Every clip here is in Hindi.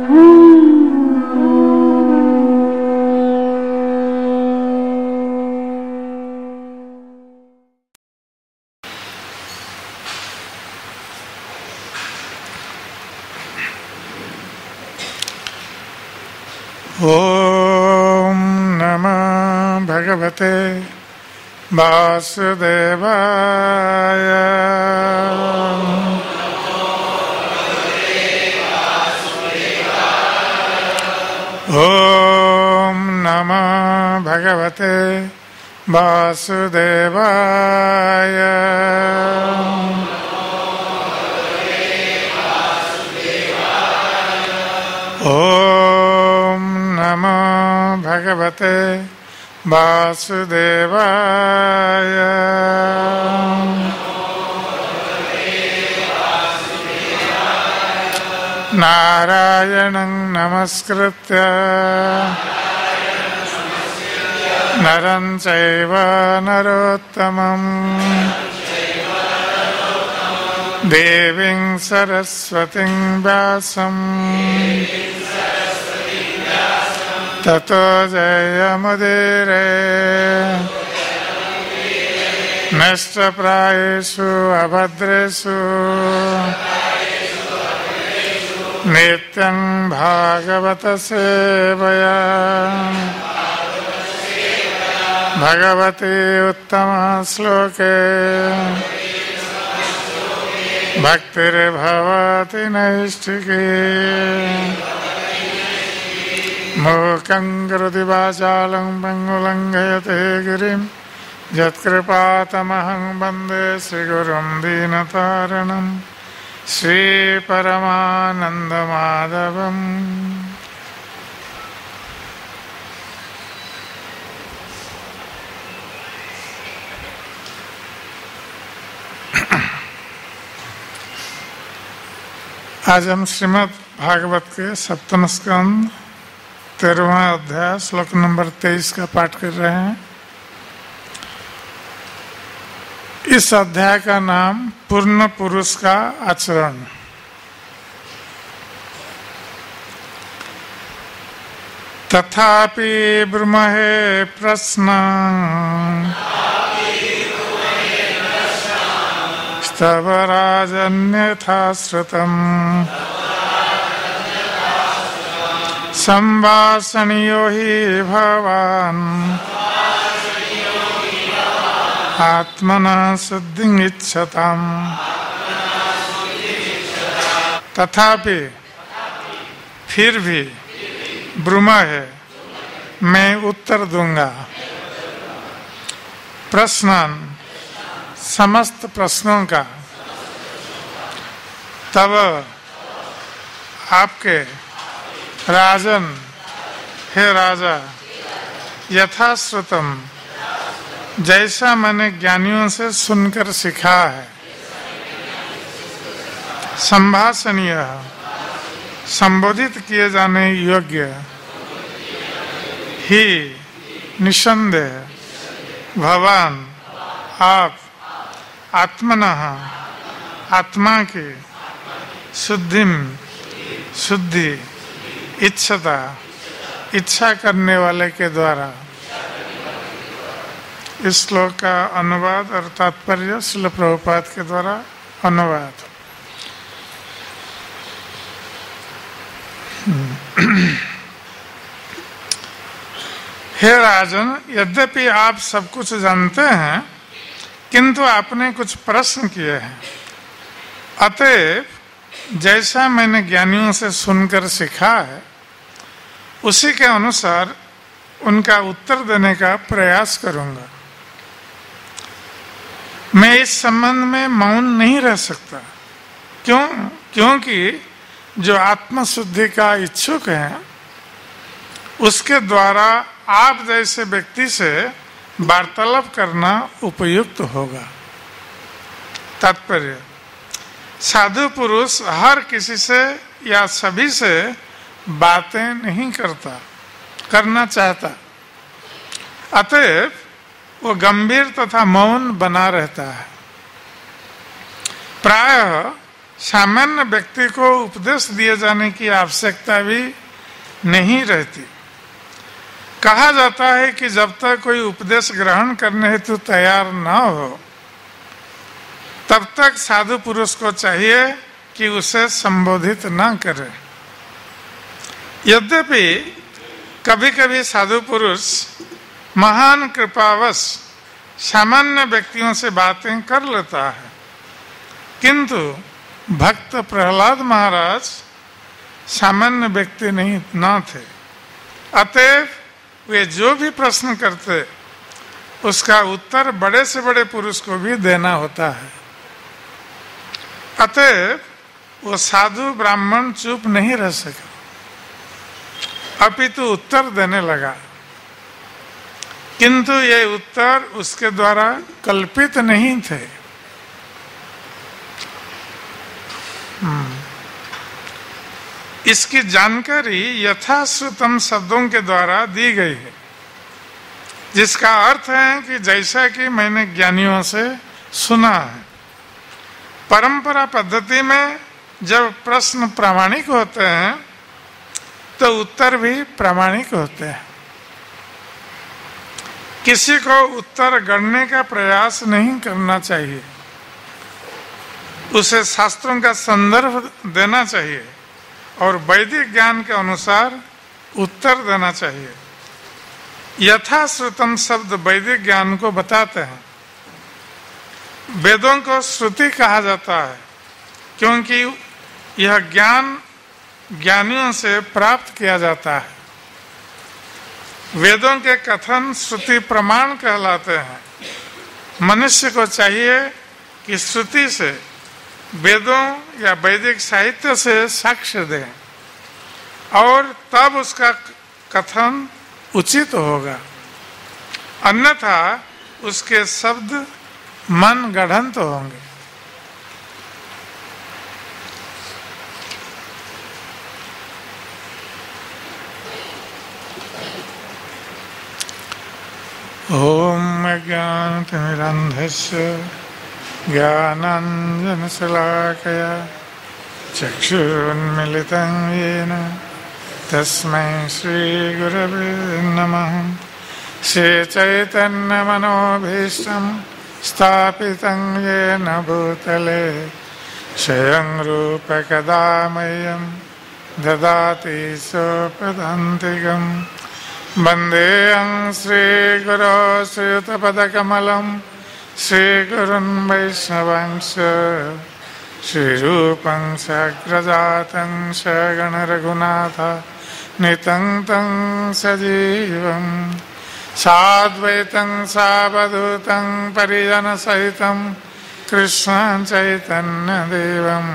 ओम नमः भगवते वासुदेवाय। ओम नमः भगवते वासुदेवाय। ओम नमः भगवते वासुदेवाय। नारायणं नमस्कृत्य नरं चैव नरोत्तमं देवीं सरस्वतीं व्यासं ततो जयमुदीरये। नष्टप्रायेषु अभद्रेषु नित्यं भागवत सेवया भगवती उत्तम श्लोके भक्तिर्भवति नैष्ठिकी। मूकं करोति वाचालं पङ्गुलं लङ्घयते गिरिं यत्कृपातमहं वन्दे श्रीगुरुं दीनतारिणं श्रीपरमानन्दमाधवम्। आज हम श्रीमद् भागवत के सप्तम स्कंद 13वां अध्याय श्लोक नंबर 23 का पाठ कर रहे हैं। इस अध्याय का नाम पूर्ण पुरुष का आचरण। तथापि ब्रह्महे प्रश्न तव राजन्यथा श्रुतम् संभाषणीयो हि भवान् आत्मना शुद्धिं इच्छताम्। तथापि फिर भी ब्रह्म है, मैं उत्तर दूंगा। प्रश्नन समस्त प्रश्नों का तब आपके राजन हे राजा यथाश्रुतम जैसा मैंने ज्ञानियों से सुनकर सीखा है। संभाषणीय संबोधित किए जाने योग्य ही निसंदेह भगवान आप आत्मनः आत्मा की शुद्धि इच्छता इच्छा करने वाले के द्वारा। इस श्लोक का अनुवाद और तात्पर्य श्रील प्रभुपाद के द्वारा अनुवाद। हे राजन, यद्यपि आप सब कुछ जानते हैं किंतु आपने कुछ प्रश्न किए हैं। अतएव जैसा मैंने ज्ञानियों से सुनकर सीखा है उसी के अनुसार उनका उत्तर देने का प्रयास करूंगा। मैं इस संबंध में मौन नहीं रह सकता। क्योंकि जो आत्मशुद्धि का इच्छुक है उसके द्वारा आप जैसे व्यक्ति से वार्तालाप करना उपयुक्त होगा। तात्पर्य, साधु पुरुष हर किसी से या सभी से बातें नहीं करना चाहता। अतएव वो गंभीर तथा मौन बना रहता है। प्रायः सामान्य व्यक्ति को उपदेश दिए जाने की आवश्यकता भी नहीं रहती। कहा जाता है कि जब तक कोई उपदेश ग्रहण करने हेतु तैयार न हो तब तक साधु पुरुष को चाहिए कि उसे संबोधित न करे। यद्यपि कभी कभी साधु पुरुष महान कृपावश सामान्य व्यक्तियों से बातें कर लेता है, किंतु भक्त प्रहलाद महाराज सामान्य व्यक्ति नहीं न थे। अतएव वे जो भी प्रश्न करते उसका उत्तर बड़े से बड़े पुरुष को भी देना होता है। अतएव वो साधु ब्राह्मण चुप नहीं रह सका, अपितु उत्तर देने लगा। किंतु ये उत्तर उसके द्वारा कल्पित नहीं थे। इसकी जानकारी यथाश्रुतम शब्दों के द्वारा दी गई है, जिसका अर्थ है कि जैसा कि मैंने ज्ञानियों से सुना है। परंपरा पद्धति में जब प्रश्न प्रामाणिक होते हैं तो उत्तर भी प्रामाणिक होते हैं। किसी को उत्तर गढ़ने का प्रयास नहीं करना चाहिए, उसे शास्त्रों का संदर्भ देना चाहिए और वैदिक ज्ञान के अनुसार उत्तर देना चाहिए। यथाश्रुतम शब्द वैदिक ज्ञान को बताते हैं। वेदों को श्रुति कहा जाता है क्योंकि यह ज्ञान ज्ञानियों से प्राप्त किया जाता है। वेदों के कथन श्रुति प्रमाण कहलाते हैं। मनुष्य को चाहिए कि श्रुति से, वेदों या वैदिक साहित्य से साक्ष्य दें और तब उसका कथन उचित होगा, अन्यथा उसके शब्द मन गढ़ंत होंगे। ओम अज्ञानतिमिरन्धस्य ज्ञानाञ्जनशलाकया चक्षुरुन्मिलितं येन तस्मै श्रीगुरवे नमः। श्रीचैतन्यमनोभीष्टं स्थापितं येन भूतले स्वयं रूप कदा मह्यं ददाति स्वपदान्तिकम्। वन्देऽहं श्रीगुरो श्रीयुतपदकमलं श्रीगुरुन् वैष्णवांश्च श्रीरूपं साग्रजातं सगणरघुनाथ नितं तं सजीवं साद्वैतं सावधूतं परिजनसहितं कृष्णं चैतन्यदेवं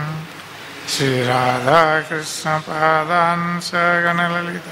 श्रीराधाकृष्णपादान् सगणललिता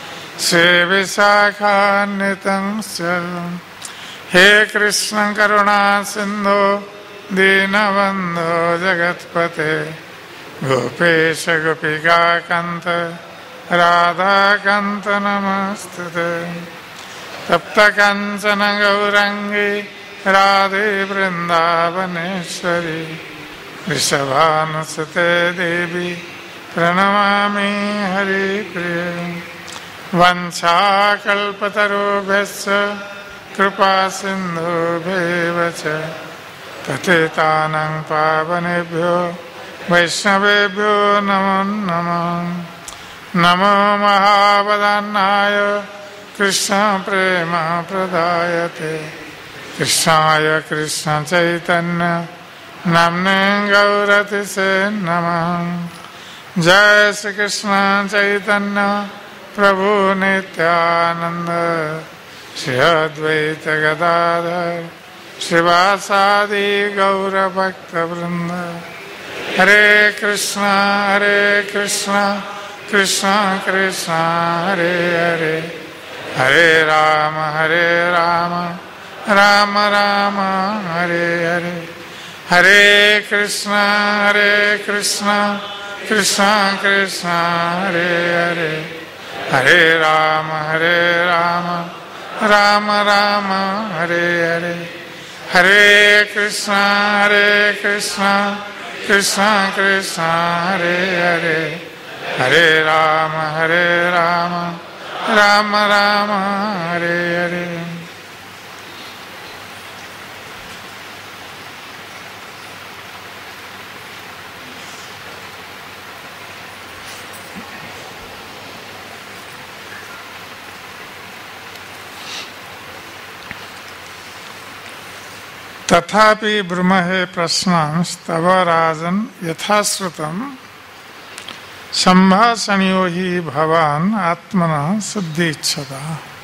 श्रीविशाखान्वितं सर्वं। हे कृष्ण करुणा सिंधो दीनबंधो जगत्पते गोपेश गोपिकाकान्त राधाकान्त नमस्तुते। तप्त कांचन गौरांगी राधे वृंदावनेश्वरी वृषभानुसुते देवी प्रणमामि हरिप्रिये। वंशाकल्पतरुभ्यश्च कृपा सिन्धुभ्येव च पतितानां पावनेभ्यो वैष्णवेभ्यो नमो नमः। नमो महावदान्नाय कृष्ण प्रेम प्रदायते कृष्णाय कृष्ण चैतन्य नाम्ने गौरतिसे नमः। जय श्री कृष्ण चैतन्य प्रभु नित्यानंद श्री अद्वैत गदाधर श्रीवासादि गौर भक्त वृंद। हरे कृष्ण कृष्ण कृष्ण हरे हरे, हरे राम राम राम हरे हरे। हरे कृष्ण कृष्ण कृष्ण हरे हरे, हरे राम राम राम हरे हरे। हरे कृष्ण कृष्ण कृष्ण हरे हरे हरे राम राम राम हरे हरे। तथापि ब्रह्महे प्रश्नस्तव राजन यथाश्रुतम् संभाषणीयो हि भवान् आत्मनः शुद्धिच्छता।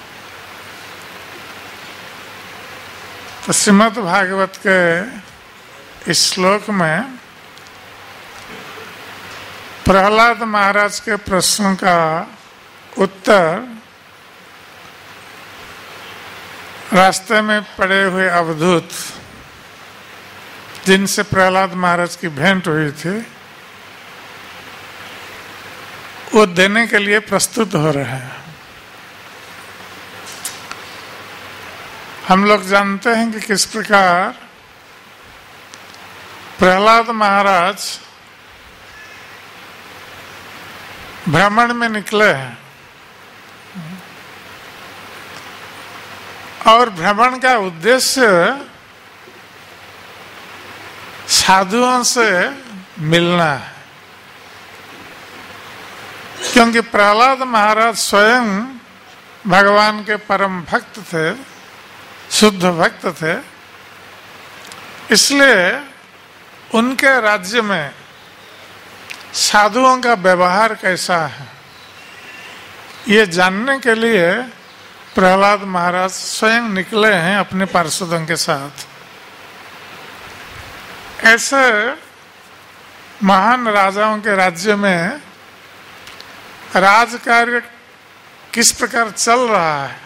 तो श्रीमद् भागवत के इस श्लोक में प्रहलाद महाराज के प्रश्न का उत्तर रास्ते में पड़े हुए अवधूत जिनसे प्रहलाद महाराज की भेंट हुई थी वो देने के लिए प्रस्तुत हो रहे हैं। हम लोग जानते हैं कि किस प्रकार प्रहलाद महाराज भ्रमण में निकले हैं और भ्रमण का उद्देश्य साधुओं से मिलना है, क्योंकि प्रहलाद महाराज स्वयं भगवान के परम भक्त थे, शुद्ध भक्त थे। इसलिए उनके राज्य में साधुओं का व्यवहार कैसा है ये जानने के लिए प्रहलाद महाराज स्वयं निकले हैं अपने पार्षदों के साथ। ऐसे महान राजाओं के राज्य में राज कार्य किस प्रकार चल रहा है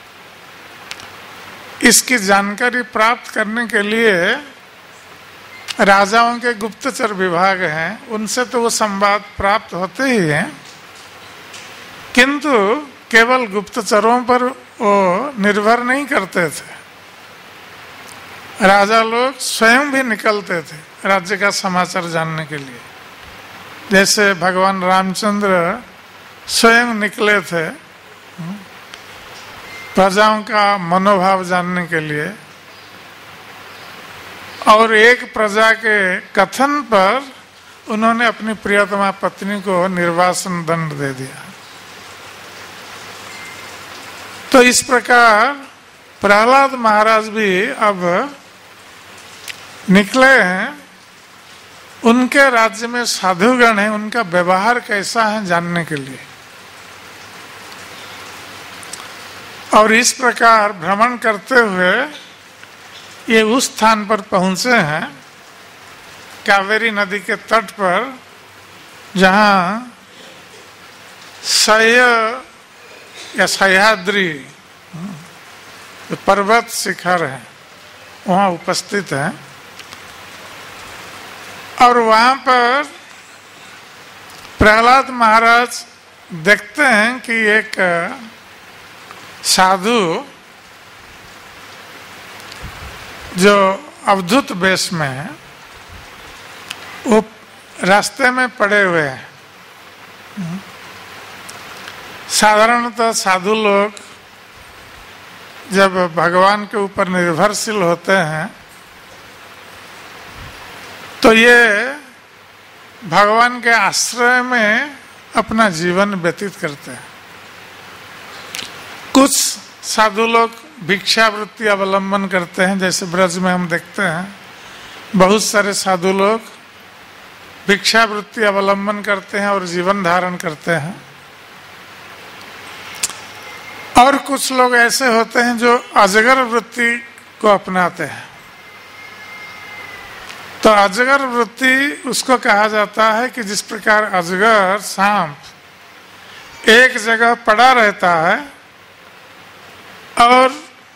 इसकी जानकारी प्राप्त करने के लिए राजाओं के गुप्तचर विभाग हैं, उनसे तो वो संवाद प्राप्त होते ही हैं, किंतु केवल गुप्तचरों पर वो निर्भर नहीं करते थे। राजा लोग स्वयं भी निकलते थे राज्य का समाचार जानने के लिए। जैसे भगवान रामचंद्र स्वयं निकले थे प्रजाओं का मनोभाव जानने के लिए, और एक प्रजा के कथन पर उन्होंने अपनी प्रियतमा पत्नी को निर्वासन दंड दे दिया। तो इस प्रकार प्रहलाद महाराज भी अब निकले हैं, उनके राज्य में साधुगण हैं, उनका व्यवहार कैसा है जानने के लिए। और इस प्रकार भ्रमण करते हुए ये उस स्थान पर पहुंचे हैं कावेरी नदी के तट पर, जहां सह्याद्री पर्वत शिखर है वहां उपस्थित है। और वहां पर प्रहलाद महाराज देखते हैं कि एक साधु जो अवधूत वेश में है वो रास्ते में पड़े हुए हैं। साधारणतः साधु लोग जब भगवान के ऊपर निर्भरशील होते हैं तो ये भगवान के आश्रय में अपना जीवन व्यतीत करते हैं। कुछ साधु लोग भिक्षावृत्ति अवलंबन करते हैं, जैसे ब्रज में हम देखते हैं बहुत सारे साधु लोग भिक्षावृत्ति अवलंबन करते हैं और जीवन धारण करते हैं। और कुछ लोग ऐसे होते हैं जो अजगर वृत्ति को अपनाते हैं। तो अजगर वृत्ति उसको कहा जाता है कि जिस प्रकार अजगर सांप एक जगह पड़ा रहता है और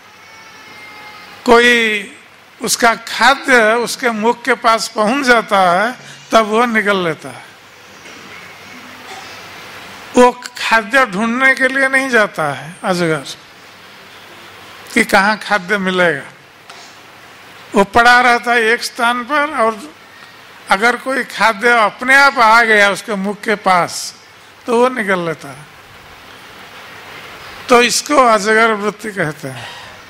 कोई उसका खाद्य उसके मुख के पास पहुंच जाता है तब वो निगल लेता है। वो खाद्य ढूंढने के लिए नहीं जाता है अजगर कि कहाँ खाद्य मिलेगा। वो पड़ा रहता है एक स्थान पर और अगर कोई खाद्य अपने आप आ गया उसके मुख के पास तो वो निकल लेता है। तो इसको अजगर वृत्ति कहते हैं।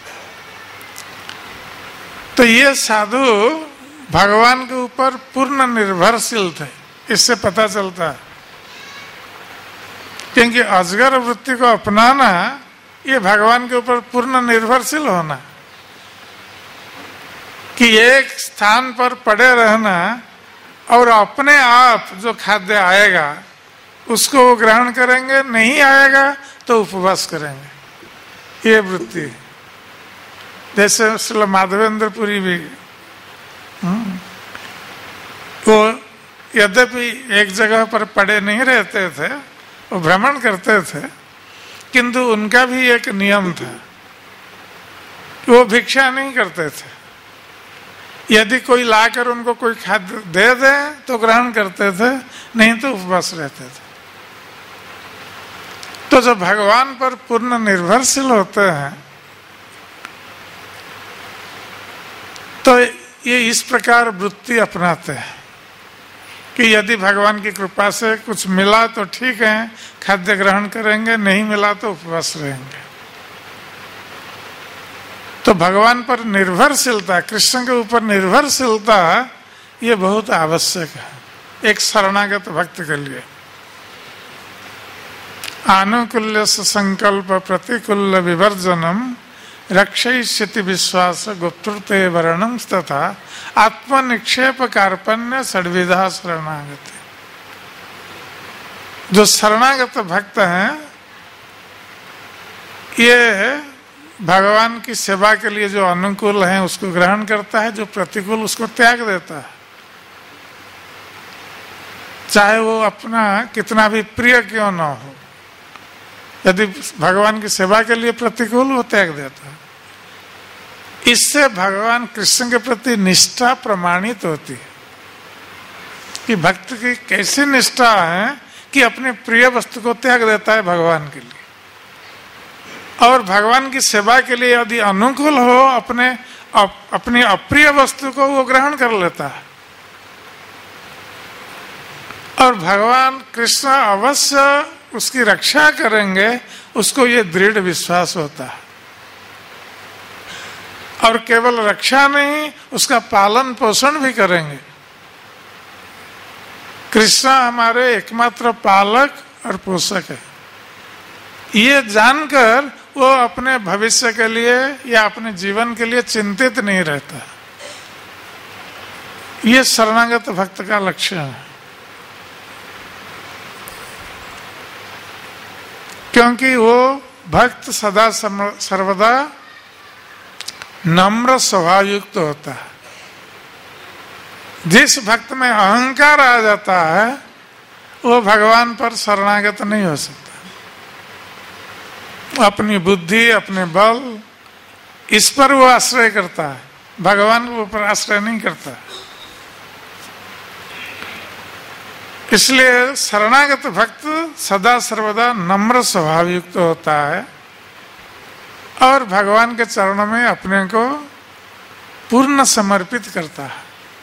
तो ये साधु भगवान के ऊपर पूर्ण निर्भरशील थे, इससे पता चलता है। क्योंकि अजगर वृत्ति को अपनाना ये भगवान के ऊपर पूर्ण निर्भरशील होना, कि एक स्थान पर पड़े रहना और अपने आप जो खाद्य आएगा उसको वो ग्रहण करेंगे, नहीं आएगा तो उपवास करेंगे, ये वृत्ति। जैसे श्री माधवेंद्रपुरी भी वो यद्यपि एक जगह पर पड़े नहीं रहते थे, वो भ्रमण करते थे, किंतु उनका भी एक नियम था, वो भिक्षा नहीं करते थे। यदि कोई लाकर उनको कोई खाद्य दे दे तो ग्रहण करते थे, नहीं तो उपवास रहते थे। तो जब भगवान पर पूर्ण निर्भरशील होते हैं तो ये इस प्रकार वृत्ति अपनाते हैं कि यदि भगवान की कृपा से कुछ मिला तो ठीक है, खाद्य ग्रहण करेंगे, नहीं मिला तो उपवास रहेंगे। तो भगवान पर निर्भरशीलता, कृष्ण के ऊपर निर्भरशीलता ये बहुत आवश्यक है एक शरणागत भक्त के लिए। आनुकूल्य संकल्प प्रतिकूल विवर्जनम रक्षयिष्यति विश्वास गुप्तृते वर्णम तथा आत्मनिक्षेप कार्पण्य षड्विधा शरणागति। जो शरणागत भक्त हैं ये भगवान की सेवा के लिए जो अनुकूल है उसको ग्रहण करता है, जो प्रतिकूल उसको त्याग देता है, चाहे वो अपना कितना भी प्रिय क्यों ना हो। यदि भगवान की सेवा के लिए प्रतिकूल, वो त्याग देता है। इससे भगवान कृष्ण के प्रति निष्ठा प्रमाणित होती है कि भक्त की कैसी निष्ठा है कि अपने प्रिय वस्तु को त्याग देता है भगवान के लिए, और भगवान की सेवा के लिए यदि अनुकूल हो अपनी अप्रिय वस्तु को वो ग्रहण कर लेता है। और भगवान कृष्ण अवश्य उसकी रक्षा करेंगे, उसको ये दृढ़ विश्वास होता है। और केवल रक्षा नहीं, उसका पालन पोषण भी करेंगे। कृष्ण हमारे एकमात्र पालक और पोषक है, ये जानकर वो अपने भविष्य के लिए या अपने जीवन के लिए चिंतित नहीं रहता। ये शरणागत भक्त का लक्षण है। क्योंकि वो भक्त सदा सर्वदा नम्र स्वभाव युक्त होता है। जिस भक्त में अहंकार आ जाता है वो भगवान पर शरणागत नहीं हो सकता। अपनी बुद्धि, अपने बल, इस पर वो आश्रय करता है, भगवान के ऊपर आश्रय नहीं करता। इसलिए शरणागत भक्त सदा सर्वदा नम्र स्वभाव युक्त होता है और भगवान के चरणों में अपने को पूर्ण समर्पित करता है।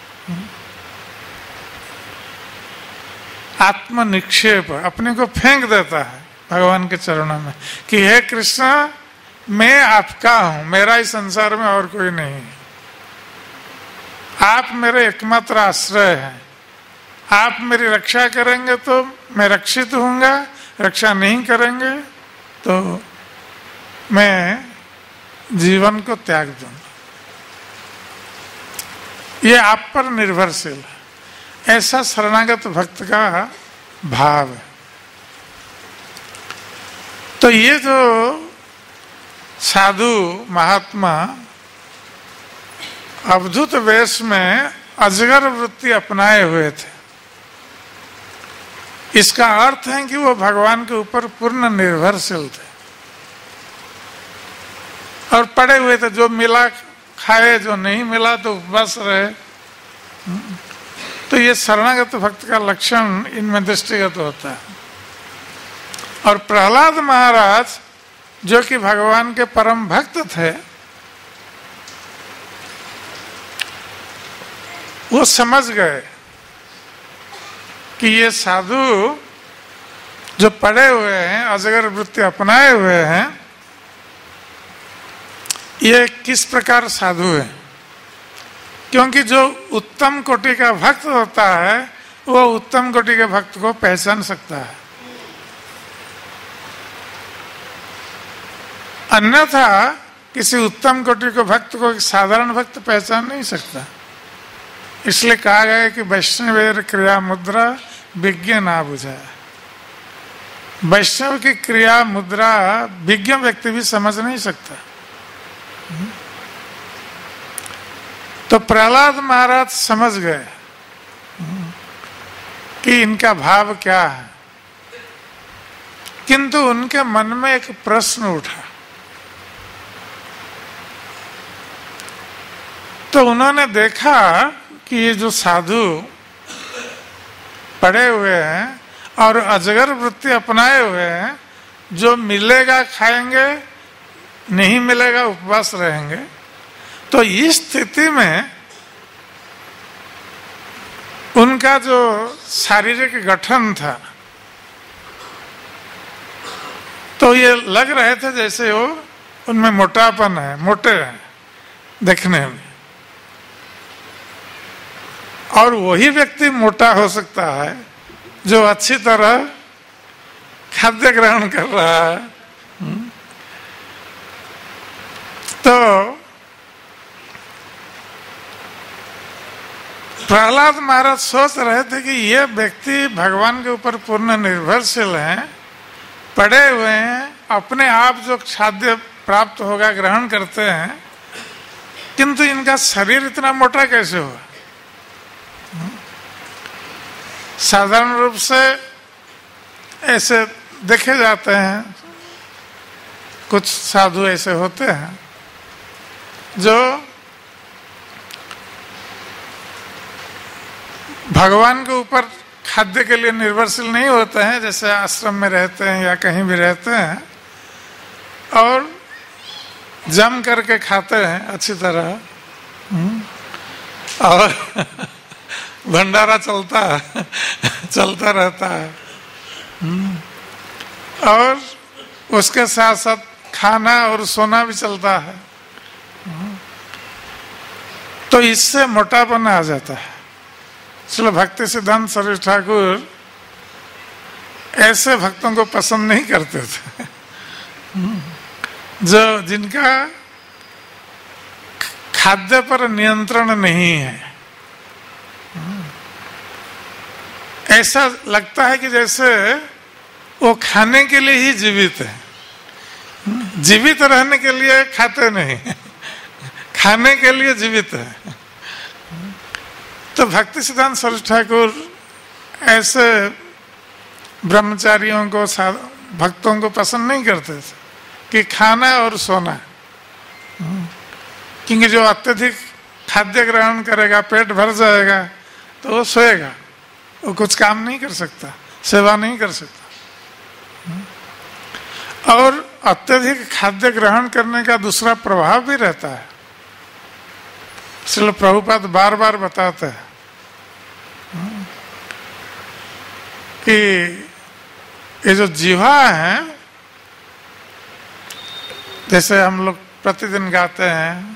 आत्मनिक्षेप, अपने को फेंक देता है भगवान के चरणों में कि हे कृष्ण, मैं आपका हूं, मेरा इस संसार में और कोई नहीं, आप मेरे एकमात्र आश्रय हैं। आप मेरी रक्षा करेंगे तो मैं रक्षित होऊंगा, रक्षा नहीं करेंगे तो मैं जीवन को त्याग दूंगा। ये आप पर निर्भरशील है, ऐसा शरणागत भक्त का भाव है। तो ये जो साधु महात्मा अवधूत वेश में अजगर वृत्ति अपनाए हुए थे, इसका अर्थ है कि वो भगवान के ऊपर पूर्ण निर्भरशील थे और पड़े हुए थे, जो मिला खाए, जो नहीं मिला तो उपवास रहे। तो ये शरणागत भक्त का लक्षण इनमें दृष्टिगत होता है। और प्रहलाद महाराज जो कि भगवान के परम भक्त थे, वो समझ गए कि ये साधु जो पड़े हुए हैं, अजगर वृत्ति अपनाए हुए हैं, ये किस प्रकार साधु है। क्योंकि जो उत्तम कोटि का भक्त होता है वो उत्तम कोटि के भक्त को पहचान सकता है, अन्यथा किसी उत्तम कोटि के भक्त को एक साधारण भक्त पहचान नहीं सकता। इसलिए कहा गया है कि वैष्णवेर क्रिया मुद्रा विज्ञ ना बुझा। वैष्णव की क्रिया मुद्रा विज्ञ व्यक्ति भी समझ नहीं सकता। तो प्रहलाद महाराज समझ गए कि इनका भाव क्या है, किंतु उनके मन में एक प्रश्न उठा। तो उन्होंने देखा कि ये जो साधु पड़े हुए हैं और अजगर वृत्ति अपनाए हुए हैं, जो मिलेगा खाएंगे, नहीं मिलेगा उपवास रहेंगे। तो इस स्थिति में उनका जो शारीरिक गठन था, तो ये लग रहे थे जैसे वो उनमें मोटापन है, मोटे हैं देखने में। और वही व्यक्ति मोटा हो सकता है जो अच्छी तरह खाद्य ग्रहण कर रहा है। तो प्रहलाद महाराज सोच रहे थे कि ये व्यक्ति भगवान के ऊपर पूर्ण निर्भरशील हैं, पड़े हुए हैं, अपने आप जो खाद्य प्राप्त होगा ग्रहण करते हैं, किंतु इनका शरीर इतना मोटा कैसे हुआ। साधारण रूप से ऐसे देखे जाते हैं, कुछ साधु ऐसे होते हैं जो भगवान के ऊपर खाद्य के लिए निर्भरशील नहीं होते हैं, जैसे आश्रम में रहते हैं या कहीं भी रहते हैं और जम करके खाते हैं अच्छी तरह, और भंडारा चलता रहता है, और उसके साथ साथ खाना और सोना भी चलता है। तो इससे मोटापन आ जाता है। इसलिए भक्ति सिद्धांत सरस्वती ठाकुर ऐसे भक्तों को पसंद नहीं करते थे, जो जिनका खाद्य पर नियंत्रण नहीं है। ऐसा लगता है कि जैसे वो खाने के लिए ही जीवित है, जीवित रहने के लिए खाते नहीं, खाने के लिए जीवित है। तो भक्ति सिद्धांत सरस्वती ठाकुर ऐसे ब्रह्मचारियों को, भक्तों को पसंद नहीं करते थे कि खाना और सोना, क्योंकि जो अत्यधिक खाद्य ग्रहण करेगा, पेट भर जाएगा तो वो सोएगा, वो कुछ काम नहीं कर सकता, सेवा नहीं कर सकता। और अत्यधिक खाद्य ग्रहण करने का दूसरा प्रभाव भी रहता है। इसलिए प्रभुपाद बार बार बताते हैं कि ये जो जीवा है, जैसे हम लोग प्रतिदिन गाते हैं,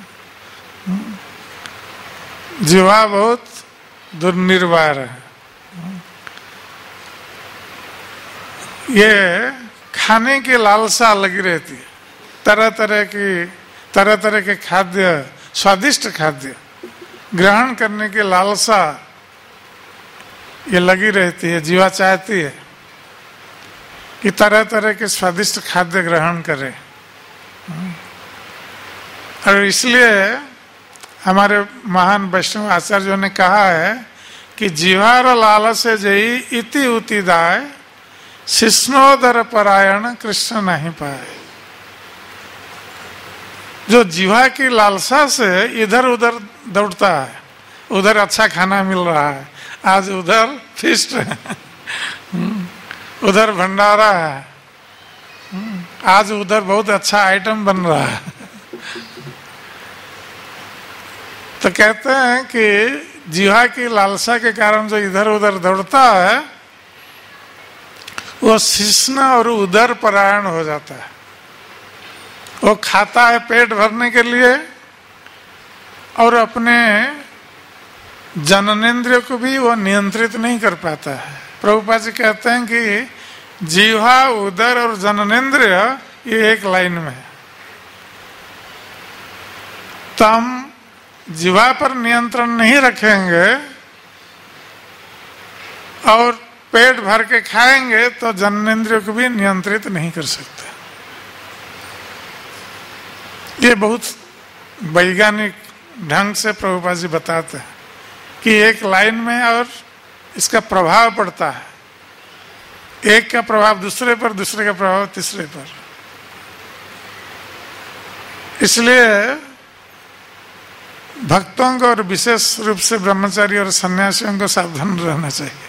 जीवा बहुत दुर्निर्वार है। ये खाने की लालसा लगी रहती है, तरह तरह के खाद्य, स्वादिष्ट खाद्य ग्रहण करने की लालसा ये लगी रहती है। जीवा चाहती है कि तरह तरह के स्वादिष्ट खाद्य ग्रहण करे, और इसलिए हमारे महान वैष्णव आचार्यों ने कहा है कि जीवार लालसे जई इति उतिदाय, शिष्णोदर परायण कृष्ण नहीं पाए। जो जीवा की लालसा से इधर उधर दौड़ता है, उधर अच्छा खाना मिल रहा है, आज उधर फिस्ट है, उधर भंडारा है, आज उधर बहुत अच्छा आइटम बन रहा है। तो कहते हैं कि जीवा की लालसा के कारण जो इधर उधर दौड़ता है वो शिश्न और उदर परायण हो जाता है। वो खाता है पेट भरने के लिए और अपने जननेंद्रिय को भी वो नियंत्रित नहीं कर पाता है। प्रभुपाद जी कहते हैं कि जीवा, उदर और जननेंद्रिय ये एक लाइन में है। तो हम जीवा पर नियंत्रण नहीं रखेंगे और पेट भर के खाएंगे तो जननेंद्रियों को भी नियंत्रित नहीं कर सकते। ये बहुत वैज्ञानिक ढंग से प्रभुपाद जी बताते हैं कि एक लाइन में और इसका प्रभाव पड़ता है, एक का प्रभाव दूसरे पर, दूसरे का प्रभाव तीसरे पर। इसलिए भक्तों को और विशेष रूप से ब्रह्मचारी और सन्यासियों को सावधान रहना चाहिए।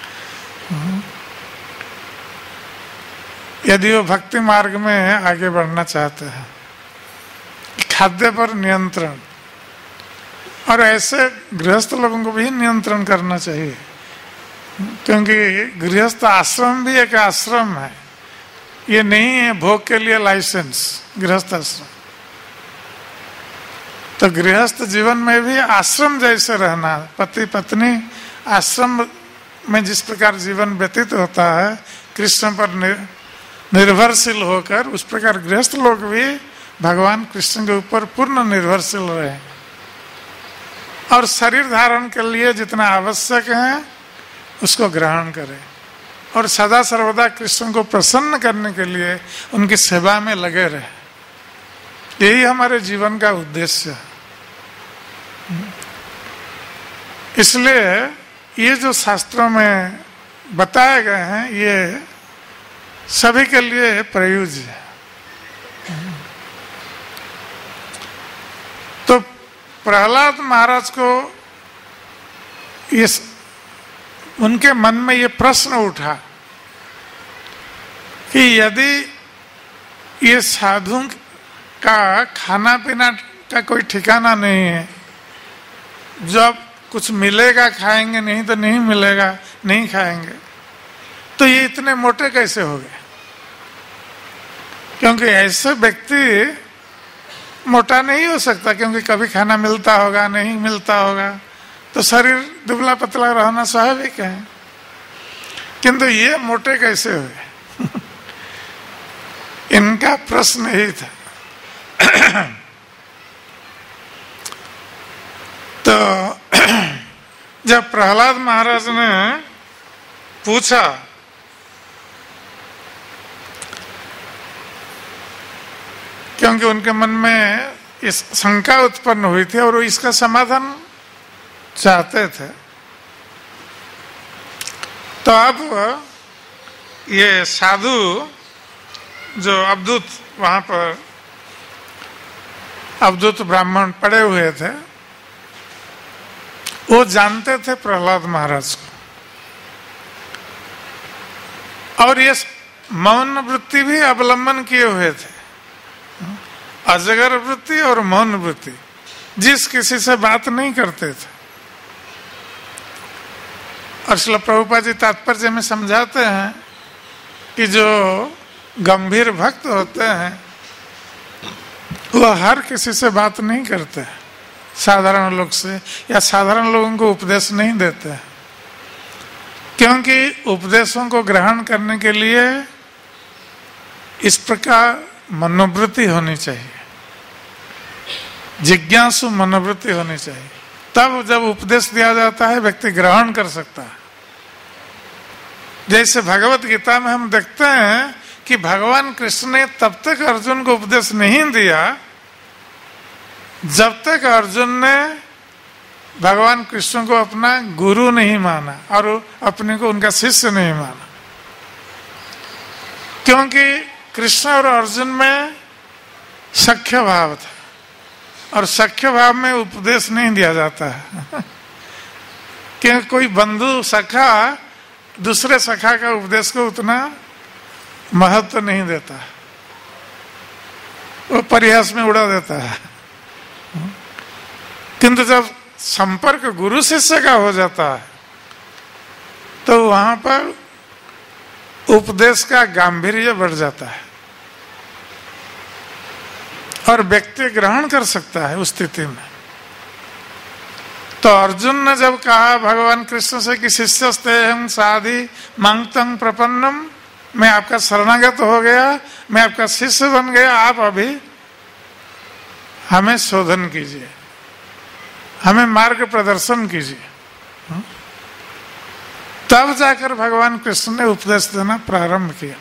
यदि वो भक्ति मार्ग में आगे बढ़ना चाहते हैं, खाद्य पर नियंत्रण, और ऐसे गृहस्थ लोगों को भी नियंत्रण करना चाहिए, क्योंकि गृहस्थ आश्रम भी एक आश्रम है, ये नहीं है भोग के लिए लाइसेंस गृहस्थ आश्रम। तो गृहस्थ जीवन में भी आश्रम जैसे रहना, पति पत्नी आश्रम में जिस प्रकार जीवन व्यतीत होता है कृष्ण पर निर्भरशील होकर, उस प्रकार गृहस्थ लोग भी भगवान कृष्ण के ऊपर पूर्ण निर्भरशील रहे और शरीर धारण के लिए जितना आवश्यक है उसको ग्रहण करें और सदा सर्वदा कृष्ण को प्रसन्न करने के लिए उनकी सेवा में लगे रहे। यही हमारे जीवन का उद्देश्य है। इसलिए ये जो शास्त्रों में बताए गए हैं ये सभी के लिए प्रयोज्य है। तो प्रहलाद महाराज को ये उनके मन में ये प्रश्न उठा कि यदि ये साधु का खाना पीना का कोई ठिकाना नहीं है, जब कुछ मिलेगा खाएंगे, नहीं तो नहीं मिलेगा नहीं खाएंगे, तो ये इतने मोटे कैसे हो गए? क्योंकि ऐसे व्यक्ति मोटा नहीं हो सकता, क्योंकि कभी खाना मिलता होगा नहीं मिलता होगा, तो शरीर दुबला पतला रहना स्वाभाविक है, किंतु ये मोटे कैसे हुए? इनका प्रश्न यही था। तो जब प्रहलाद महाराज ने पूछा क्योंकि उनके मन में इस शंका उत्पन्न हुई थी और वो इसका समाधान चाहते थे, तो अब ये साधु जो अवधूत वहां पर अवधूत ब्राह्मण पड़े हुए थे, वो जानते थे प्रहलाद महाराज को और ये मौन वृत्ति भी अवलंबन किए हुए थे, अजगर वृत्ति और मौन वृत्ति, जिस किसी से बात नहीं करते थे। और श्रील प्रभुपाद जी तात्पर्य में समझाते हैं कि जो गंभीर भक्त होते हैं वह हर किसी से बात नहीं करते, साधारण लोग से या साधारण लोगों को उपदेश नहीं देते, क्योंकि उपदेशों को ग्रहण करने के लिए इस प्रकार मनोवृत्ति होनी चाहिए, जिज्ञासु मनोवृत्ति होनी चाहिए, तब जब उपदेश दिया जाता है व्यक्ति ग्रहण कर सकता है। जैसे भगवत गीता में हम देखते हैं कि भगवान कृष्ण ने तब तक अर्जुन को उपदेश नहीं दिया जब तक अर्जुन ने भगवान कृष्ण को अपना गुरु नहीं माना और अपने को उनका शिष्य नहीं माना, क्योंकि कृष्ण और अर्जुन में सख्य भाव था और सख्य भाव में उपदेश नहीं दिया जाता है। क्योंकि कोई बंधु सखा दूसरे सखा का उपदेश को उतना महत्व नहीं देता, वो परिहास में उड़ा देता है। किंतु जब संपर्क गुरु शिष्य का हो जाता है तो वहां पर उपदेश का गांभीर्य बढ़ जाता है और व्यक्ति ग्रहण कर सकता है उस स्थिति में। तो अर्जुन ने जब कहा भगवान कृष्ण से कि शिष्यस्तेहं साधि मांगतं प्रपन्नम, मैं आपका शरणागत हो गया, मैं आपका शिष्य बन गया, आप अभी हमें शोधन कीजिए, हमें मार्ग प्रदर्शन कीजिए। तब जाकर भगवान कृष्ण ने उपदेश देना प्रारंभ किया।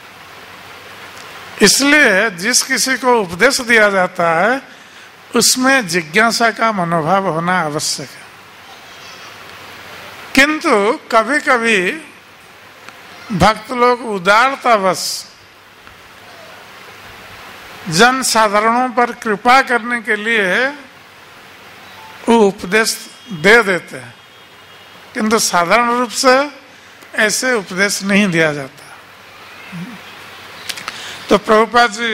इसलिए जिस किसी को उपदेश दिया जाता है उसमें जिज्ञासा का मनोभाव होना आवश्यक है। किंतु कभी कभी भक्त लोग उदारतावश जन साधारणों पर कृपा करने के लिए वो उपदेश दे देते हैं, किंतु साधारण रूप से ऐसे उपदेश नहीं दिया जाता। तो प्रभुपाद जी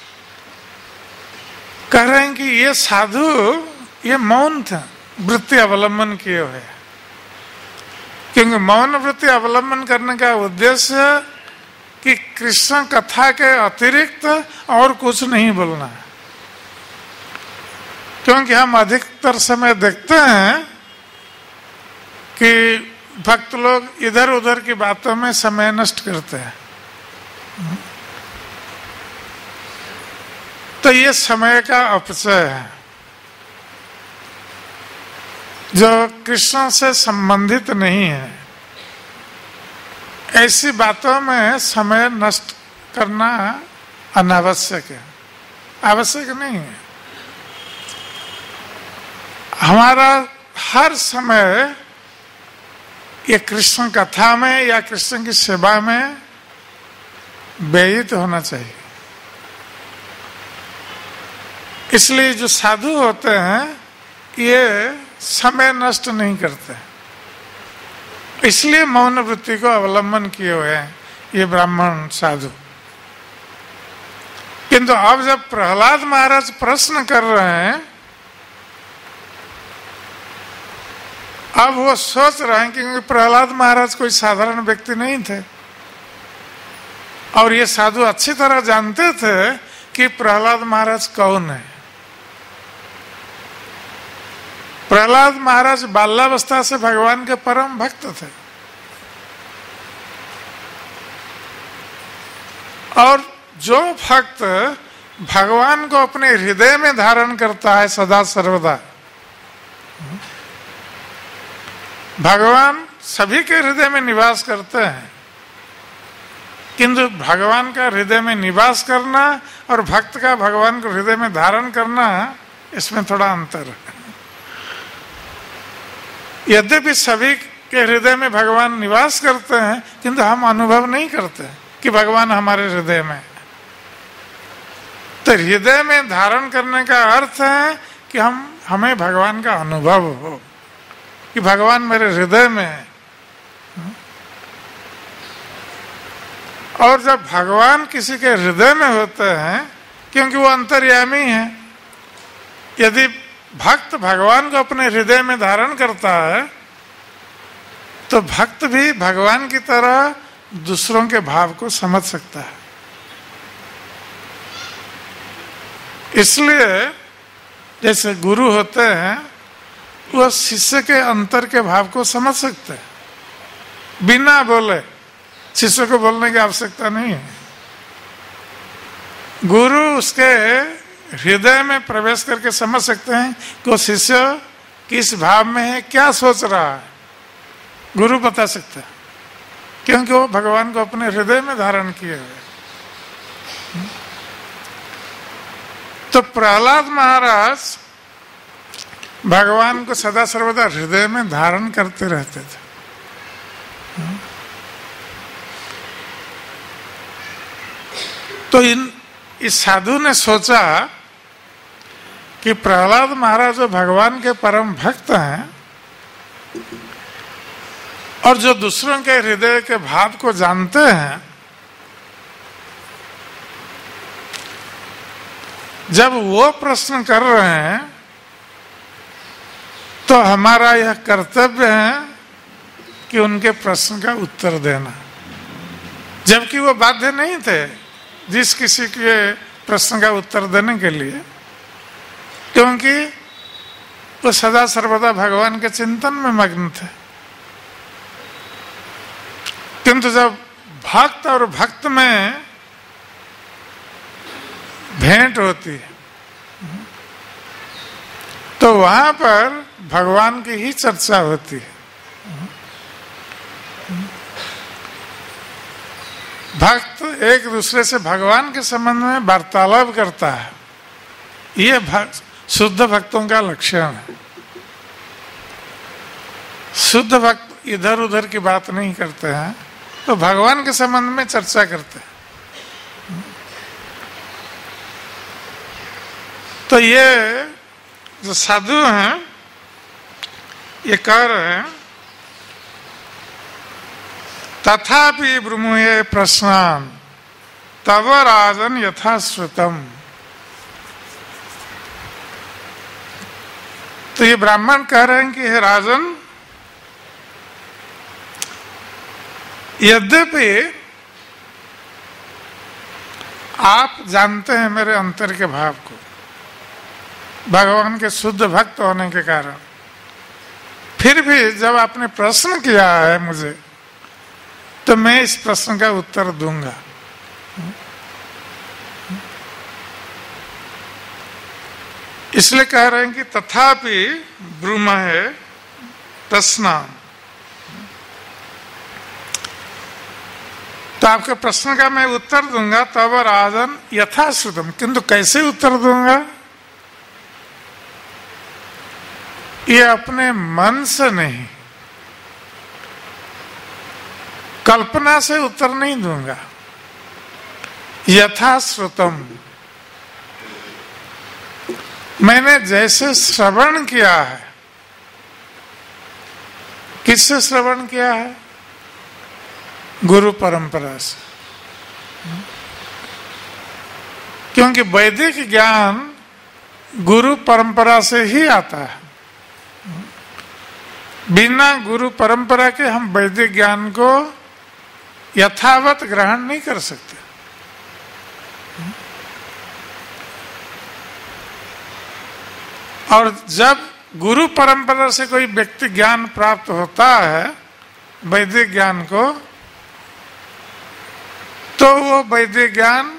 कह रहे हैं कि ये साधु ये मौन था, वृत्ति अवलंबन किए हुए, क्योंकि मौन वृत्ति अवलंबन करने का उद्देश्य कि कृष्ण कथा के अतिरिक्त और कुछ नहीं बोलना है। क्योंकि हम अधिकतर समय देखते हैं कि भक्त लोग इधर उधर की बातों में समय नष्ट करते हैं। तो ये समय का अपचय है जो कृष्ण से संबंधित नहीं है। ऐसी बातों में समय नष्ट करना अनावश्यक है, आवश्यक नहीं है। हमारा हर समय ये कृष्ण कथा में या कृष्ण की सेवा में व्ययित होना चाहिए। इसलिए जो साधु होते हैं ये समय नष्ट नहीं करते, इसलिए मौन वृत्ति को अवलंबन किए हुए हैं ये ब्राह्मण साधु। किंतु अब जब प्रहलाद महाराज प्रश्न कर रहे हैं, अब वो सोच रहे हैं क्योंकि प्रहलाद महाराज कोई साधारण व्यक्ति नहीं थे और ये साधु अच्छी तरह जानते थे कि प्रहलाद महाराज कौन है। प्रहलाद महाराज बाल्यावस्था से भगवान के परम भक्त थे और जो भक्त भगवान को अपने हृदय में धारण करता है सदा सर्वदा, भगवान सभी के हृदय में निवास करते हैं, किंतु भगवान का हृदय में निवास करना और भक्त का भगवान को हृदय में धारण करना इसमें थोड़ा अंतर है। यद्यपि सभी के हृदय में भगवान निवास करते हैं किंतु हम अनुभव नहीं करते कि भगवान हमारे हृदय में। तो हृदय में धारण करने का अर्थ है कि हमें भगवान का अनुभव हो कि भगवान मेरे हृदय में है। और जब भगवान किसी के हृदय में होते हैं, क्योंकि वो अंतर्यामी है, यदि भक्त भगवान को अपने हृदय में धारण करता है तो भक्त भी भगवान की तरह दूसरों के भाव को समझ सकता है। इसलिए जैसे गुरु होते हैं वो शिष्य के अंतर के भाव को समझ सकते हैं बिना बोले। शिष्य को बोलने की आवश्यकता नहीं है। गुरु उसके हृदय में प्रवेश करके समझ सकते हैं कि वो शिष्य किस भाव में है, क्या सोच रहा है। गुरु बता सकता है क्योंकि वो भगवान को अपने हृदय में धारण किए हुए। तो प्रहलाद महाराज भगवान को सदा सर्वदा हृदय में धारण करते रहते थे। तो इस साधु ने सोचा कि प्रहलाद महाराज जो भगवान के परम भक्त हैं और जो दूसरों के हृदय के भाव को जानते हैं, जब वो प्रश्न कर रहे हैं तो हमारा यह कर्तव्य है कि उनके प्रश्न का उत्तर देना। जबकि वो बाध्य नहीं थे जिस किसी के प्रश्न का उत्तर देने के लिए, क्योंकि वो सदा सर्वदा भगवान के चिंतन में मग्न थे। किंतु जब भक्त और भक्त में भेंट होती है तो वहां पर भगवान की ही चर्चा होती है। भक्त एक दूसरे से भगवान के संबंध में वार्तालाप करता है, ये शुद्ध भक्तों का लक्षण है। शुद्ध भक्त इधर उधर की बात नहीं करते हैं, तो भगवान के संबंध में चर्चा करते हैं। तो ये जो साधु हैं ये कह रहे हैं, तथापि ब्रूमहे प्रश्नान तव राजन यथा श्रुतम। तो ये ब्राह्मण कह रहे हैं कि हे राजन, यद्यपि आप जानते हैं मेरे अंतर के भाव को, भगवान के शुद्ध भक्त होने के कारण, फिर भी जब आपने प्रश्न किया है मुझे, तो मैं इस प्रश्न का उत्तर दूंगा। इसलिए कह रहे हैं कि तथापि ब्रूमहे प्रश्नान। तो आपके प्रश्न का मैं उत्तर दूंगा, तब राजन यथाश्रुतम। किंतु कैसे उत्तर दूंगा? ये अपने मन से नहीं, कल्पना से उत्तर नहीं दूंगा। यथाश्रुतम, मैंने जैसे श्रवण किया है। किससे श्रवण किया है? गुरु परंपरा से। क्योंकि वैदिक ज्ञान गुरु परंपरा से ही आता है। बिना गुरु परंपरा के हम वैदिक ज्ञान को यथावत ग्रहण नहीं कर सकते। और जब गुरु परंपरा से कोई व्यक्ति ज्ञान प्राप्त होता है, वैदिक ज्ञान को, तो वो वैदिक ज्ञान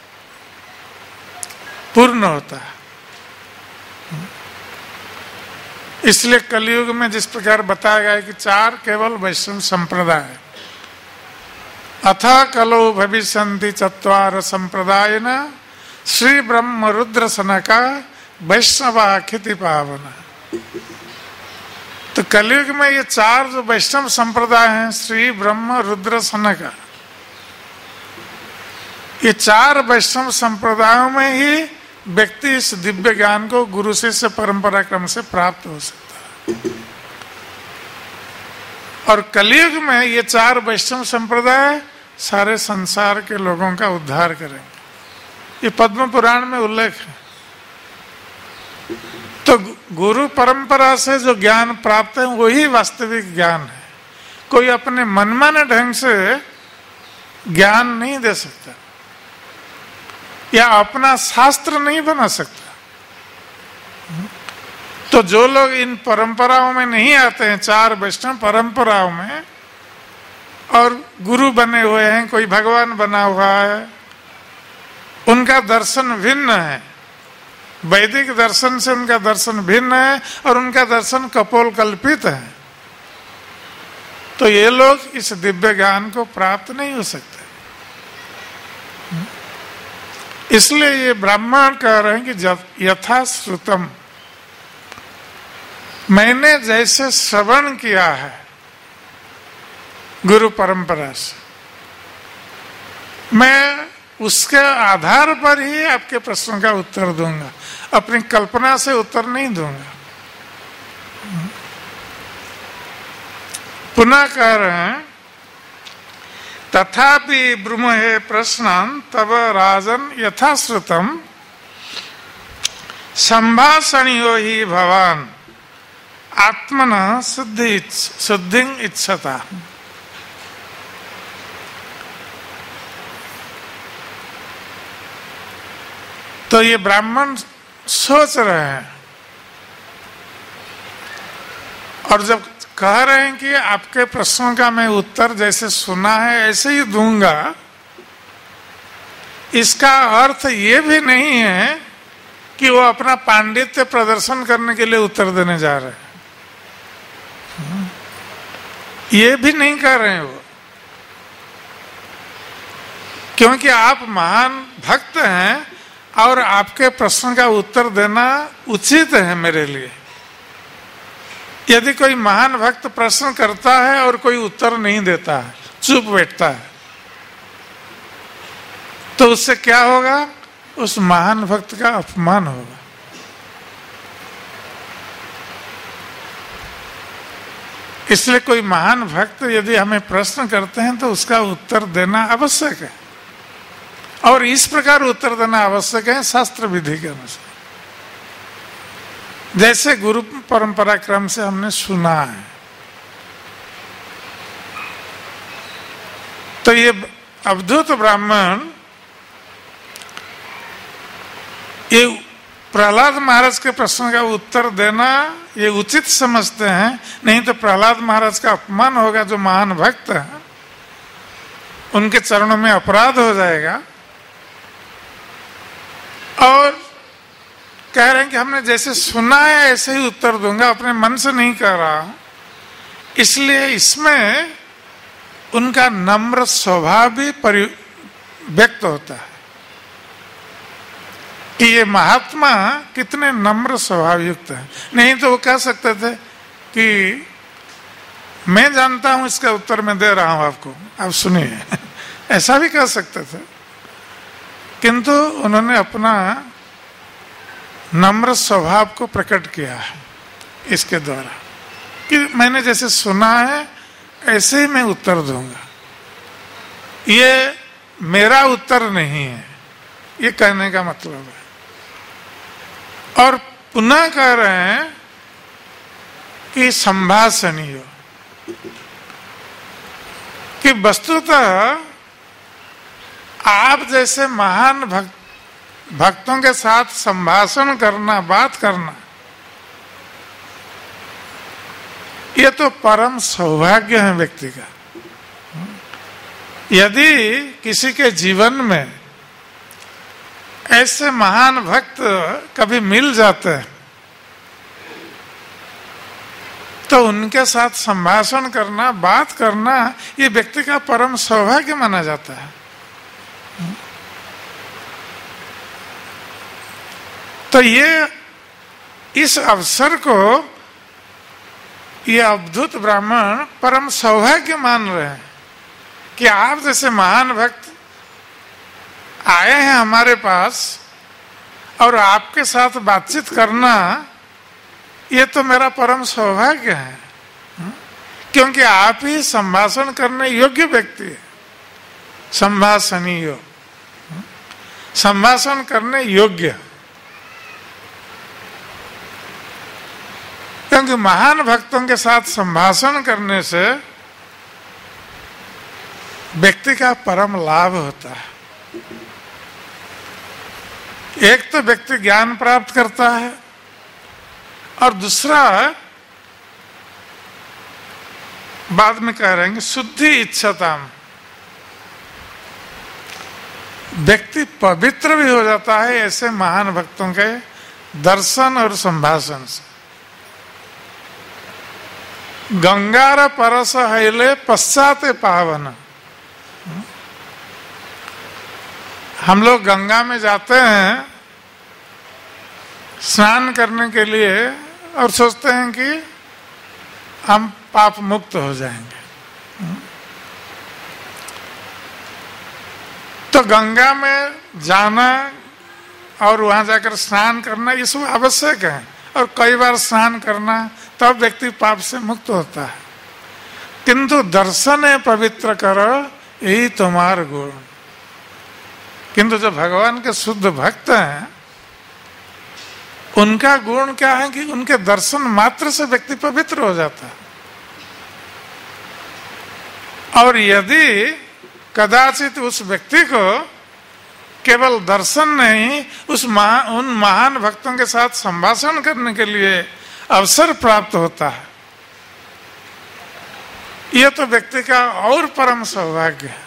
पूर्ण होता है। इसलिए कलयुग में जिस प्रकार बताया गया है कि 4 केवल वैष्णव संप्रदाय, अथ कलो भविष्यन्ति 4 संप्रदायेन श्री ब्रह्म रुद्र सनका वैष्णवा ख्याति पावना। तो कलयुग में ये 4 जो वैष्णव संप्रदाय हैं, श्री ब्रह्म रुद्र सनका, ये 4 वैष्णव संप्रदायों में ही व्यक्ति इस दिव्य ज्ञान को गुरु शिष्य परंपरा क्रम से प्राप्त हो सकता है। और कलयुग में ये 4 वैष्णव संप्रदाय सारे संसार के लोगों का उद्धार करेंगे। ये पद्म पुराण में उल्लेख है। तो गुरु परंपरा से जो ज्ञान प्राप्त है वही वास्तविक ज्ञान है। कोई अपने मनमाने ढंग से ज्ञान नहीं दे सकता या अपना शास्त्र नहीं बना सकता। तो जो लोग इन परंपराओं में नहीं आते हैं, 4 वैष्णव परंपराओं में, और गुरु बने हुए हैं, कोई भगवान बना हुआ है, उनका दर्शन भिन्न है। वैदिक दर्शन से उनका दर्शन भिन्न है और उनका दर्शन कपोल कल्पित है। तो ये लोग इस दिव्य ज्ञान को प्राप्त नहीं हो सकते। इसलिए ये ब्राह्मण कह रहे हैं कि यथा श्रुतम, मैंने जैसे श्रवण किया है गुरु परंपरा से, मैं उसके आधार पर ही आपके प्रश्नों का उत्तर दूंगा, अपनी कल्पना से उत्तर नहीं दूंगा। पुनः कह रहे हैं, तथापि ब्रूमहे प्रश्नान तव राजन यथाश्रुतम संभाषणीयो ही भवान आत्मना शुद्धि इच्छता। तो ये ब्राह्मण सोच रहे हैं और जब कह रहे हैं कि आपके प्रश्नों का मैं उत्तर जैसे सुना है ऐसे ही दूंगा, इसका अर्थ ये भी नहीं है कि वो अपना पांडित्य प्रदर्शन करने के लिए उत्तर देने जा रहे हैं। ये भी नहीं कर रहे हैं वो, क्योंकि आप महान भक्त हैं और आपके प्रश्न का उत्तर देना उचित है मेरे लिए। यदि कोई महान भक्त प्रश्न करता है और कोई उत्तर नहीं देता है, चुप बैठता है, तो उससे क्या होगा? उस महान भक्त का अपमान होगा। इसलिए कोई महान भक्त यदि हमें प्रश्न करते हैं तो उसका उत्तर देना आवश्यक है, और इस प्रकार उत्तर देना आवश्यक है शास्त्र विधि के अनुसार, जैसे गुरु परंपरा क्रम से हमने सुना है। तो ये अवधूत ब्राह्मण ये प्रहलाद महाराज के प्रश्न का उत्तर देना ये उचित समझते हैं, नहीं तो प्रहलाद महाराज का अपमान होगा, जो महान भक्त है उनके चरणों में अपराध हो जाएगा। और कह रहे हैं कि हमने जैसे सुना है ऐसे ही उत्तर दूंगा, अपने मन से नहीं कह रहा हूं। इसलिए इसमें उनका नम्र स्वभाव भी व्यक्त होता है कि ये महात्मा कितने नम्र स्वभाव युक्त है। नहीं तो वो कह सकते थे कि मैं जानता हूं इसका उत्तर मैं दे रहा हूं आपको, आप सुनिए ऐसा भी कह सकते थे, किंतु उन्होंने अपना नम्र स्वभाव को प्रकट किया है इसके द्वारा कि मैंने जैसे सुना है ऐसे ही मैं उत्तर दूंगा, ये मेरा उत्तर नहीं है, ये कहने का मतलब है। और पुनः कह रहे हैं कि संभाषणीय, कि वस्तुतः आप जैसे महान भक्तों के साथ संभाषण करना, बात करना, ये तो परम सौभाग्य है व्यक्ति का। यदि किसी के जीवन में ऐसे महान भक्त कभी मिल जाते हैं तो उनके साथ संभाषण करना, बात करना, ये व्यक्ति का परम सौभाग्य माना जाता है। तो ये इस अवसर को ये अवधूत ब्राह्मण परम सौभाग्य मान रहे हैं कि आप जैसे महान भक्त आए हैं हमारे पास और आपके साथ बातचीत करना, ये तो मेरा परम सौभाग्य है, क्योंकि आप ही संभाषण करने योग्य व्यक्ति है। संभाषणीय, संभाषण करने योग्य, क्योंकि महान भक्तों के साथ संभाषण करने से व्यक्ति का परम लाभ होता है। एक तो व्यक्ति ज्ञान प्राप्त करता है और दूसरा बाद में कह रहे हैं शुद्धि इच्छता, व्यक्ति पवित्र भी हो जाता है ऐसे महान भक्तों के दर्शन और संभाषण से। गंगार परस हैले पश्चात पावन, हम लोग गंगा में जाते हैं स्नान करने के लिए और सोचते हैं कि हम पाप मुक्त हो जाएंगे, तो गंगा में जाना और वहां जाकर स्नान करना ये सब आवश्यक है, और कई बार स्नान करना, तब व्यक्ति पाप से मुक्त होता है। किंतु दर्शन है पवित्र करो यही तुम्हार गुण। किंतु जो भगवान के शुद्ध भक्त हैं उनका गुण क्या है कि उनके दर्शन मात्र से व्यक्ति पवित्र हो जाता है। और यदि कदाचित उस व्यक्ति को केवल दर्शन नहीं, उन महान भक्तों के साथ संभाषण करने के लिए अवसर प्राप्त होता है। यह तो व्यक्ति का और परम सौभाग्य है।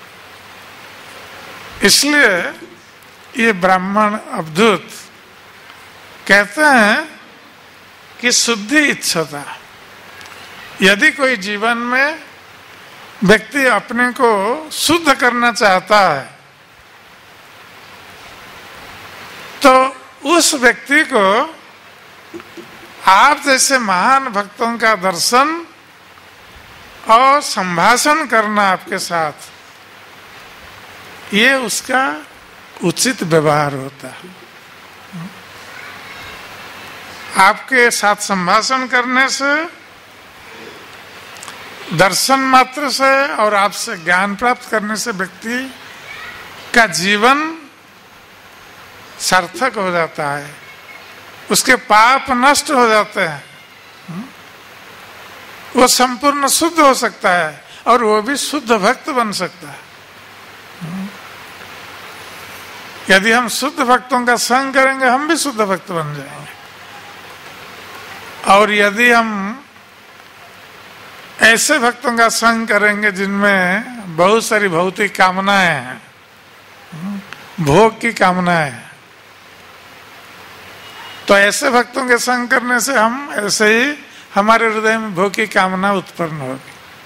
इसलिए ये ब्राह्मण अवधूत कहते हैं कि शुद्धि इच्छता। यदि कोई जीवन में व्यक्ति अपने को शुद्ध करना चाहता है तो उस व्यक्ति को आप जैसे महान भक्तों का दर्शन और संभाषण करना आपके साथ, ये उसका उचित व्यवहार होता है। आपके साथ संभाषण करने से, दर्शन मात्र से और आपसे ज्ञान प्राप्त करने से व्यक्ति का जीवन सार्थक हो जाता है, उसके पाप नष्ट हो जाते हैं, वो संपूर्ण शुद्ध हो सकता है और वो भी शुद्ध भक्त बन सकता है। यदि हम शुद्ध भक्तों का संग करेंगे हम भी शुद्ध भक्त बन जाएंगे। और यदि हम ऐसे भक्तों का संग करेंगे जिनमें बहुत सारी भौतिक कामनाएं हैं, भोग की कामनाएं हैं, तो ऐसे भक्तों के संग करने से हम ऐसे ही हमारे हृदय में भोग की कामना उत्पन्न होगी।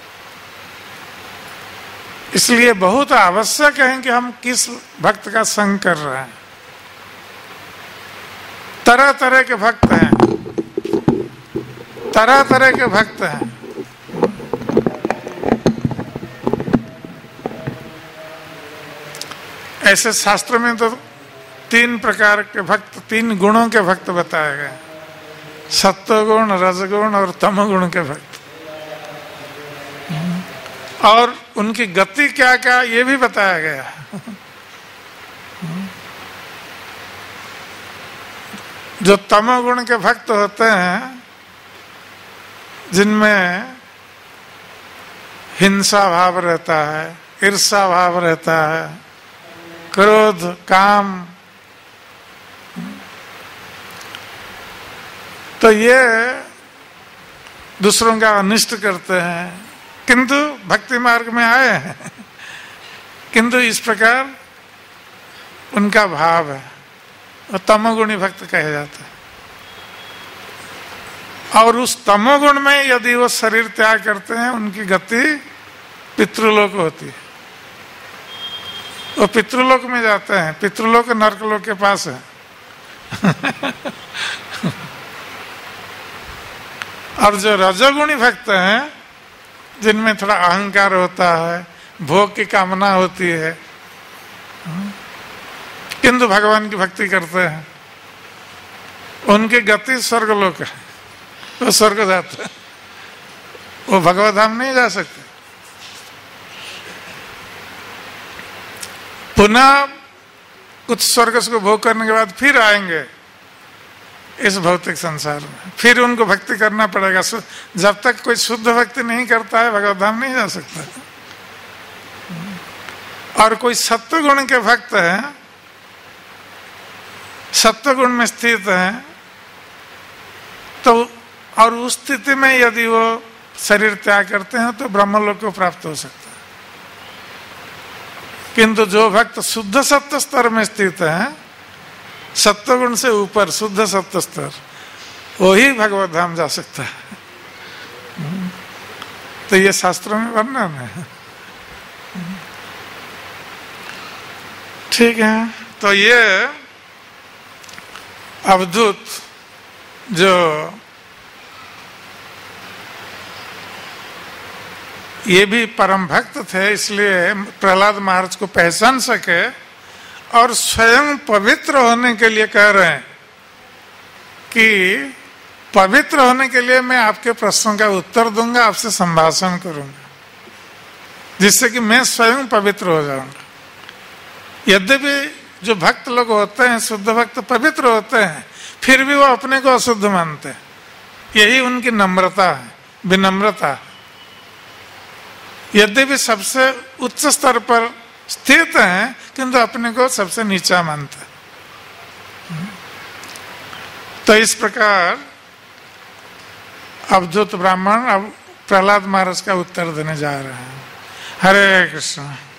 इसलिए बहुत आवश्यक है कि हम किस भक्त का संग कर रहे हैं। तरह तरह के भक्त हैं, तरह तरह के भक्त हैं। ऐसे शास्त्र में तो 3 प्रकार के भक्त, 3 गुणों के भक्त बताए गए, सत्वगुण, रजगुण और तमगुण के भक्त। और उनकी गति क्या क्या ये भी बताया गया। जो तमोगुण के भक्त होते हैं, जिनमें हिंसा भाव रहता है, ईर्ष्या भाव रहता है, क्रोध, काम, तो ये दूसरों का अनिष्ट करते हैं किंतु भक्ति मार्ग में आए हैं, किंतु इस प्रकार उनका भाव है, और तमोगुणी भक्त कहे जाता है। और उस तमोगुण में यदि वो शरीर त्याग करते हैं, उनकी गति पितृलोक होती है, वो पितृलोक में जाते हैं। पितृलोक नरकलोक के पास है। और जो रजोगुणी भक्त हैं, जिनमें थोड़ा अहंकार होता है, भोग की कामना होती है, किंतु भगवान की भक्ति करते हैं, उनकी गति स्वर्गलोक है, वो स्वर्ग जाते हैं, वो भगवत धाम नहीं जा सकते। पुनः कुछ स्वर्ग को भोग करने के बाद फिर आएंगे इस भौतिक संसार में, फिर उनको भक्ति करना पड़ेगा। जब तक कोई शुद्ध भक्ति नहीं करता है भगवत धाम नहीं जा सकता। और कोई सत्व गुण के भक्त हैं, सत्व गुण में स्थित हैं, तो और उस स्थिति में यदि वो शरीर त्याग करते हैं तो ब्रह्मलोक को प्राप्त हो सकता है। किंतु जो भक्त शुद्ध सत्व स्तर में स्थित है, सत्वगुण से ऊपर शुद्ध सत्व स्तर, वही भगवत धाम जा सकता है। तो ये शास्त्रों में वर्णन है। ठीक है, तो ये अवधूत जो ये भी परम भक्त थे, इसलिए प्रहलाद महाराज को पहचान सके और स्वयं पवित्र होने के लिए कह रहे हैं कि पवित्र होने के लिए मैं आपके प्रश्नों का उत्तर दूंगा, आपसे संभाषण करूंगा, जिससे कि मैं स्वयं पवित्र हो जाऊंगा। यद्यपि जो भक्त लोग होते हैं, शुद्ध भक्त पवित्र होते हैं, फिर भी वो अपने को अशुद्ध मानते हैं। यही उनकी नम्रता है, विनम्रता। यद्यपि सबसे उच्च स्तर पर स्थित हैं किंतु अपने को सबसे नीचा मानते हैं। तो इस प्रकार अवधूत ब्राह्मण अब प्रहलाद महाराज का उत्तर देने जा रहे हैं। हरे कृष्ण।